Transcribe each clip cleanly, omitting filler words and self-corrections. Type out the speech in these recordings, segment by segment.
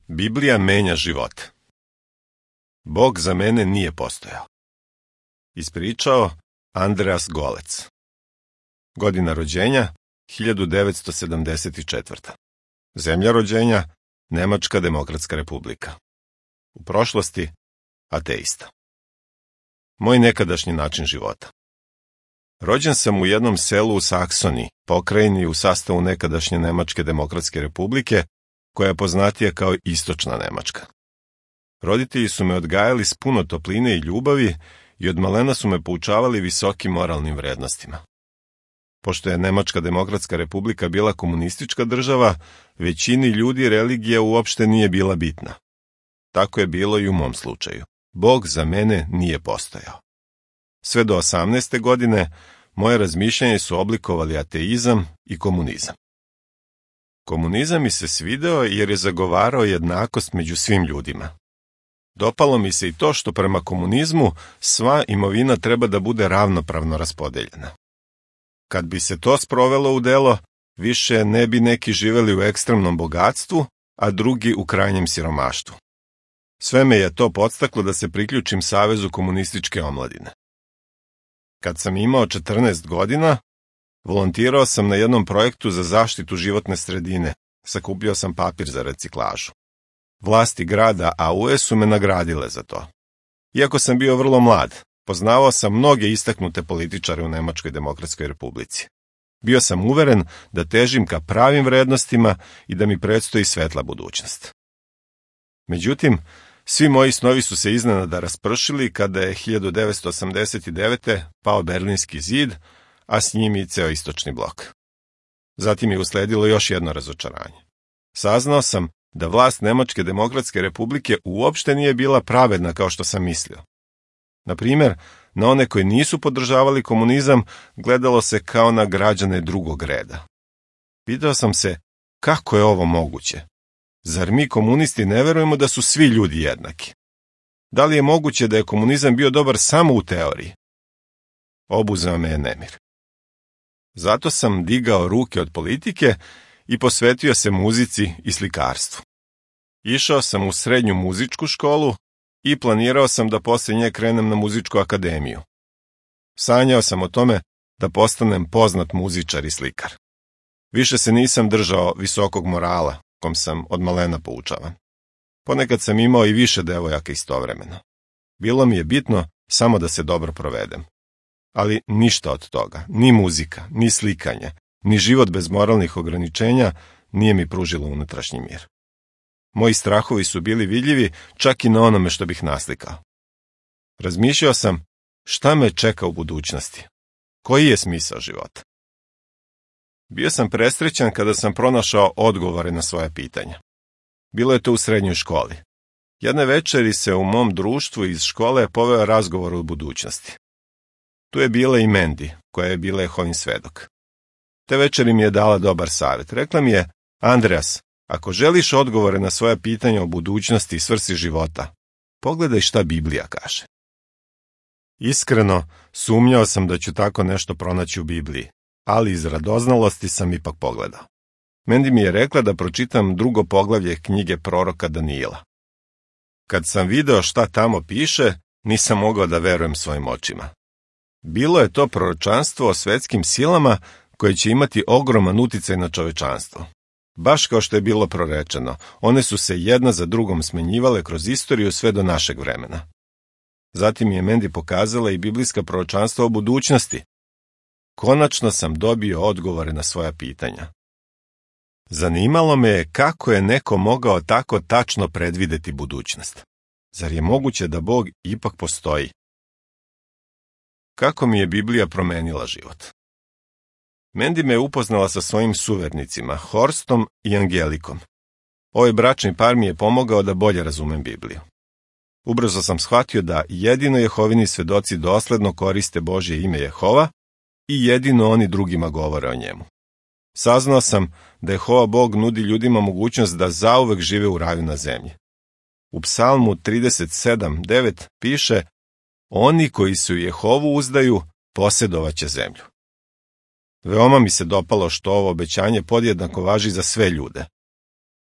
Biblija menja život. Bog za mene nije postojao. Ispričao Andreas Golec. Godina rođenja 1974. Zemlja rođenja Nemačka demokratska republika. U prošlosti ateista. Moj nekadašnji način života. Rođen sam u jednom selu u Saksoniji, pokrajini u sastavu nekadašnje Nemačke demokratske republike, koja je poznatija kao Istočna Nemačka. Roditelji su me odgajali s puno topline i ljubavi i od malena su me poučavali visokim moralnim vrednostima. Pošto je Nemačka demokratska republika bila komunistička država, većini ljudi religija uopšte nije bila bitna. Tako je bilo i u mom slučaju. Bog za mene nije postojao. Sve do 18. godine moje razmišljanje su oblikovali ateizam i komunizam. Komunizam mi se svideo jer je zagovarao jednakost među svim ljudima. Dopalo mi se i to što prema komunizmu sva imovina treba da bude ravnopravno raspodeljena. Kad bi se to sprovelo u delo, više ne bi neki živeli u ekstremnom bogatstvu, a drugi u krajnjem siromaštvu. Sve me je to podstaklo da se priključim Savezu komunističke omladine. Kad sam imao 14 godina, volontirao sam na jednom projektu za zaštitu životne sredine. Sakupljao sam papir za reciklažu. Vlasti grada Aue su me nagradile za to. Iako sam bio vrlo mlad, poznavao sam mnoge istaknute političare u Nemačkoj demokratskoj republici. Bio sam uveren da težim ka pravim vrednostima i da mi predstoji svetla budućnost. Međutim, svi moji snovi su se iznenada raspršili kada je 1989. pao Berlinski zid, a s njim i ceo istočni blok. Zatim je usledilo još jedno razočaranje. Saznao sam da vlast Nemačke demokratske republike uopšte nije bila pravedna kao što sam mislio. Na primjer, na one koji nisu podržavali komunizam gledalo se kao na građane drugog reda. Pitao sam se, kako je ovo moguće? Zar mi komunisti ne verujemo da su svi ljudi jednaki? Da li je moguće da je komunizam bio dobar samo u teoriji? Obuzeo me je nemir. Zato sam digao ruke od politike i posvetio se muzici i slikarstvu. Išao sam u srednju muzičku školu i planirao sam da posle nje krenem na muzičku akademiju. Sanjao sam o tome da postanem poznat muzičar i slikar. Više se nisam držao visokog morala, kom sam od malena poučavan. Ponekad sam imao i više devojaka istovremeno. Bilo mi je bitno samo da se dobro provedem. Ali ništa od toga, ni muzika, ni slikanje, ni život bez moralnih ograničenja nije mi pružilo unutrašnji mir. Moji strahovi su bili vidljivi čak i na onome što bih naslikao. Razmišljao sam šta me čeka u budućnosti, koji je smisao života. Bio sam presrećan kada sam pronašao odgovore na svoje pitanja. Bilo je to u srednjoj školi. Jedne večeri se u mom društvu iz škole poveo razgovor o budućnosti. Tu je bila i Mandy, koja je bila Jehovin svedok. Te večeri mi je dala dobar savjet. Rekla mi je, Andreas, ako želiš odgovore na svoja pitanja o budućnosti i svrsi života, pogledaj šta Biblija kaže. Iskreno, sumnjao sam da ću tako nešto pronaći u Bibliji, ali iz radoznalosti sam ipak pogledao. Mandy mi je rekla da pročitam 2. poglavlje knjige proroka Danijela. Kad sam video šta tamo piše, nisam mogao da verujem svojim očima. Bilo je to proročanstvo o svetskim silama koje će imati ogroman uticaj na čovečanstvo. Baš kao što je bilo prorečeno, one su se jedna za drugom smenjivale kroz istoriju sve do našeg vremena. Zatim je Mandy pokazala i biblijska proročanstva o budućnosti. Konačno sam dobio odgovore na svoja pitanja. Zanimalo me je kako je neko mogao tako tačno predvideti budućnost. Zar je moguće da Bog ipak postoji? Kako mi je Biblija promenila život? Mandy me je upoznala sa svojim suvernicima, Horstom i Angelikom. Ovaj bračni par mi je pomogao da bolje razumem Bibliju. Ubrzo sam shvatio da jedino Jehovini svedoci dosledno koriste Božje ime Jehova i jedino oni drugima govore o njemu. Saznao sam da Jehova Bog nudi ljudima mogućnost da zauvek žive u raju na zemlji. U Psalmu 37:9 piše: Oni koji se u Jehovu uzdaju, posjedovaće zemlju. Veoma mi se dopalo što ovo obećanje podjednako važi za sve ljude.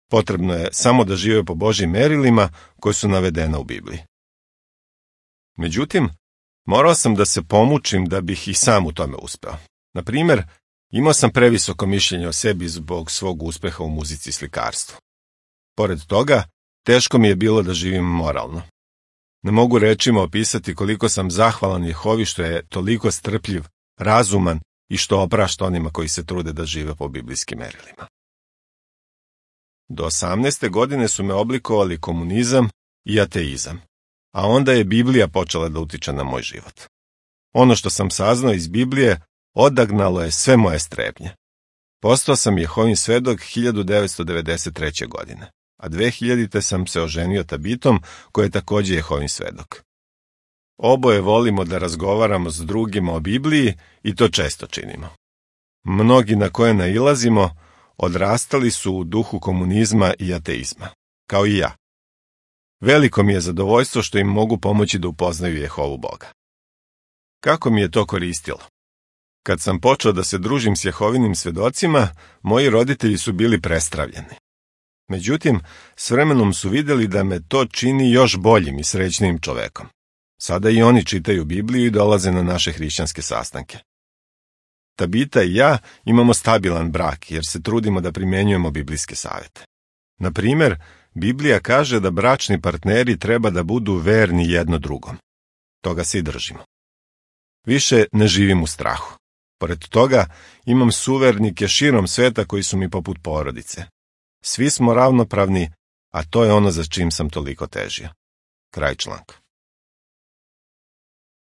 Potrebno je samo da žive po Božjim merilima koje su navedena u Bibliji. Međutim, morao sam da se pomučim da bih i sam u tome uspeo. Na primjer, imao sam previsoko mišljenje o sebi zbog svog uspeha u muzici i slikarstvu. Pored toga, teško mi je bilo da živim moralno. Ne mogu rečima opisati koliko sam zahvalan Jehovi što je toliko strpljiv, razuman i što oprašta onima koji se trude da žive po biblijskim merilima. Do 18. godine su me oblikovali komunizam i ateizam, a onda je Biblija počela da utiče na moj život. Ono što sam saznao iz Biblije odagnalo je sve moje strepnje. Postao sam Jehovin svedok 1993. godine, a 2000. sam se oženio Tabitom, koja je također Jehovin svedok. Oboje volimo da razgovaramo s drugima o Bibliji i to često činimo. Mnogi na koje nailazimo odrastali su u duhu komunizma i ateizma, kao i ja. Veliko mi je zadovoljstvo što im mogu pomoći da upoznaju Jehovu Boga. Kako mi je to koristilo? Kad sam počeo da se družim s Jehovinim svedocima, moji roditelji su bili prestravljeni. Međutim, s vremenom su vidjeli da me to čini još boljim i srećnijim čovekom. Sada i oni čitaju Bibliju i dolaze na naše hrišćanske sastanke. Tabita i ja imamo stabilan brak jer se trudimo da primjenjujemo biblijske savjete. Na primjer, Biblija kaže da bračni partneri treba da budu verni jedno drugom. Toga se i držimo. Više ne živim u strahu. Pored toga, imam suvernike širom sveta koji su mi poput porodice. Svi smo ravnopravni, a to je ono za čim sam toliko težio. Kraj članka.